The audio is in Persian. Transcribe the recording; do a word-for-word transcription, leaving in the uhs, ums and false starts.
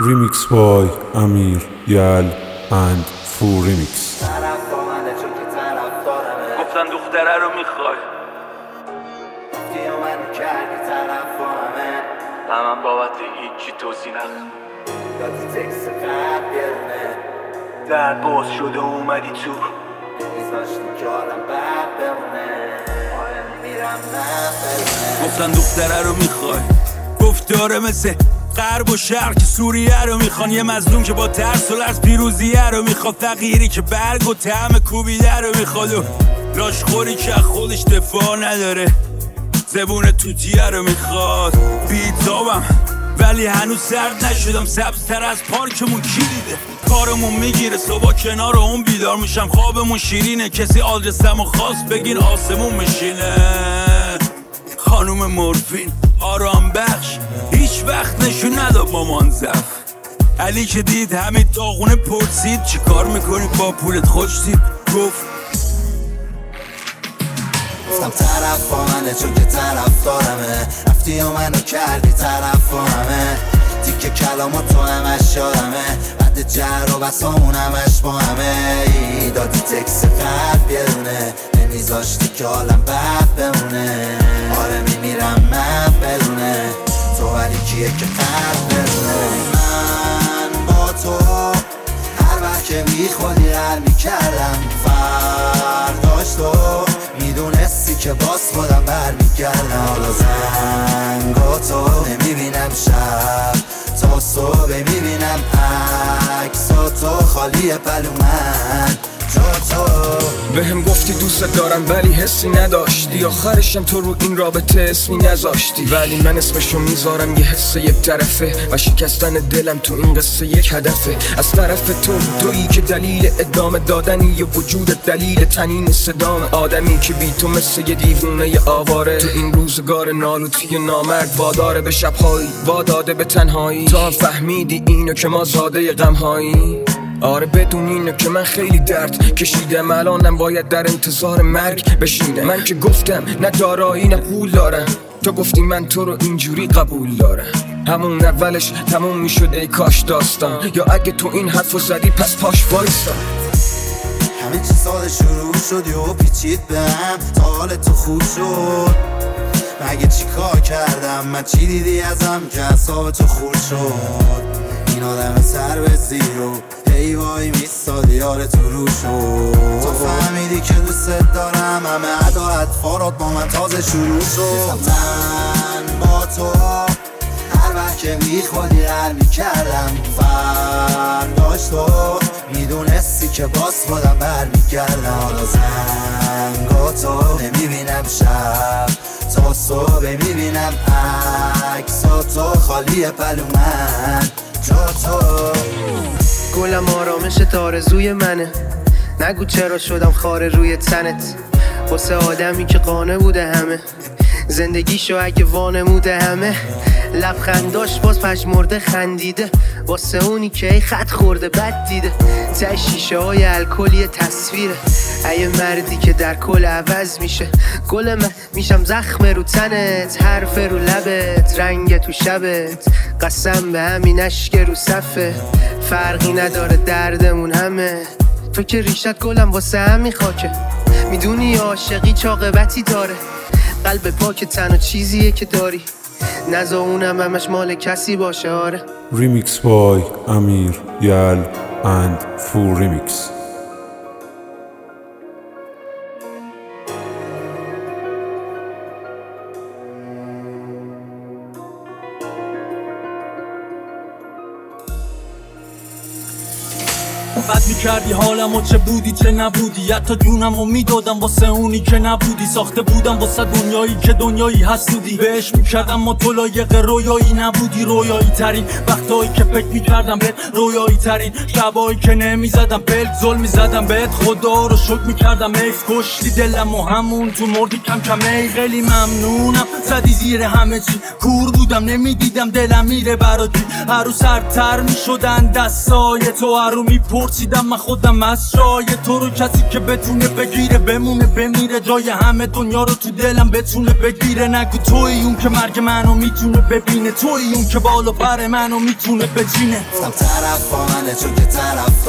Remix by Amir, Yal and Foo Remix. گفتن دختره رو میخوای دیو من کردی طرف همه همم بابت هیچی توضیح نخ دادی تکس قد بیرونه در باز شده اومدی تو میذاشتی که آدم بد بمونه آره میرم من بمونه گفتن دختره رو میخوای گفت داره مثل غرب و شرق که سوریه رو میخوان، یه مظلوم که با ترس و لرز پیروزیه رو میخواد، فقیری که برگ و طعم کوبیده رو میخواد و لاشخوری که خودش دفاع نداره، زبون توتیه رو میخواد. بیتابم ولی هنوز سرد نشدم، سبزتر از پارکمون کی دیده؟ کارمون میگیره صبح کنار اون بیدار میشم، خوابمون شیرینه کسی آدرسمو خواست بگین آسمون میشینه. خانوم مورفین آرام بخش هیچ وقت نشون نداد مامان زف، علی که دید همین داغونه پرسید چی کار میکنی با پولت خوشتید؟ گفت گفتم طرف با منه چون که طرف دارمه، رفتی و منو کردی طرف با همه، تیکه کلامو تو همش یادمه، بعد جر و بسامون همش با همه، دادی تکس قد بیرونه نمیذاشتی که حالم بد بمونه، آره میمیرم من بدونه تو ولی کیه که قد بدونه. من با تو هر وقت که میخوادی هر میکردم فرداش تو میدونستی که باز خودم برمیگردم، حالا زنگا تو نمیبینم شب تا صبح میبینم عکسا تو خالی پلو من جا تو. بهم گفتی دوست دارم ولی حسی نداشتی، آخرشم تو رو این رابطه اسمی نذاشتی، ولی من اسمشو میذارم یه حس یک طرفه و شکستن دلم تو این قصه یک هدفه. از طرف تو تویی که دلیل ادامه دادنی یه وجود دلیل تنین صدام، آدمی که بی تو مثل یه دیوونه ی آواره تو این روزگار نالوتی نامرد، واداره به شبهایی واداده به تنهایی، تو هم فهمیدی اینو که ما زاده غمهایی. آره بدون اینو که من خیلی درد کشیدم، الانم باید در انتظار مرگ بشینم. من که گفتم نه دارایی نه پول دارم، تو گفتی من تو رو اینجوری قبول دارم، همون اولش تموم میشد ای کاش داستان، یا اگه تو این حرفو زدی پس پاش وایسا. همه چی ساده شروع شد و پیچید بهم تا حال تو خوب شد، مگه چی کار کردم من چی دیدی ازم که اعصاب تو خورد شد؟ این آدم سر به زیرو هی وای میستادی یار تو رو شد، تو فهمیدی که دوست دارم همه ادا اطفارات با من تازه شروع شد. من با تو هر وقت که میخوادی هر میکردم فرداش تو میدونستی که باز خودم برمیگردم، حالا زنگا تو نمیبینم شب تا صبح میبینم عکسا تو خالی پلو من جا تو. گلم آرامش آرزوی منه، نگو چرا شدم خاره روی تنت، واسه آدمی که قانه بوده همه زندگیشو اگه وانموده همه، لبخنداش باز پژمرده خندیده واسه اونی که ای خط خورده بد دیده، ته شیشه های الکلی تصویره ای مردی که در کل عوض میشه، گل من میشم زخم رو تنت، حرف رو لبت رنگ تو شبت، قسم به همین اشک رو صفه، فرقی نداره دردمون همه، تو که ریشت گلم واسه همین خاکه، میدونی عاشقی چاقبتی داره، قلب پاک تنها چیزیه که داری، نزا اونم همش مال کسی باشه. آره Remix by Amir, Yal and Foo Remix. بد میکردی حالمو چه بودی چه نبودی، حتی جونمو میدادم واسه اونی که نبودی، ساخته بودم واسه دنیایی که دنیایی حسودی، بهش میکردم ما تو لایق رویایی نبودی، رویایی ترین وقتایی که فکر میکردم بهت، رویایی ترین شبایی که نمیزدم بهت، ظلم میزدم بهت خدا رو شکر میکردم ایف، کشتی دلم و همون تو مردی کم کم ای، خیلی ممنونم زدی زیر همه چی، کور بودم نمیدیدم دلم میره برات، هر رو سرتر میشدن دستای تو، هر رو میپو پرسیدم من خودم از جای تو رو کسی که بتونه بگیره بمونه بمیره جای همه دنیا رو تو دلم بتونه بگیره نگو توی اون که مرگ منو میتونه ببینه توی اون که بالا پر منو میتونه بچینه گفتم طرف با منه چون که طرف